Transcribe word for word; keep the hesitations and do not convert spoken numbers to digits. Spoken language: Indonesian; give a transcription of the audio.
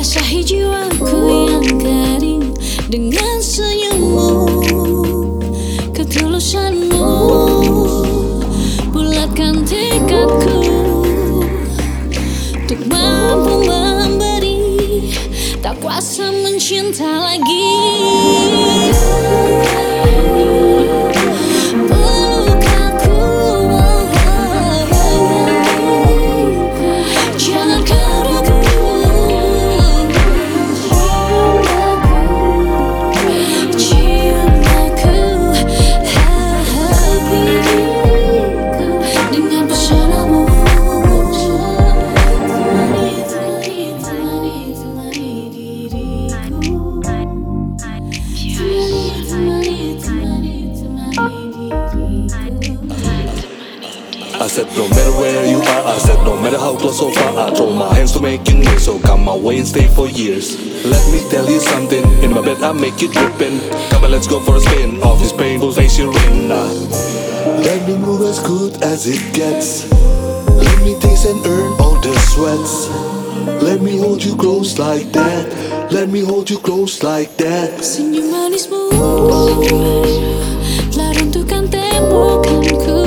basahi jiwaku yang kering dengan senyummu, ketulusanmu bulatkan tekadku untuk mampu memberi, tak kuasa mencinta lagi. I said no matter where you are, I said no matter how close or far, I throw my hands to make you near, so come my way and stay for years. Let me tell you something, in my bed I make you drippin'. Come on, let's go for a spin, off this painful face you're in. uh. Let me move as good as it gets. Let me taste and earn all the sweats. Let me hold you close like that. Let me hold you close like that. Senyum manismu telah runtuhkan tembok.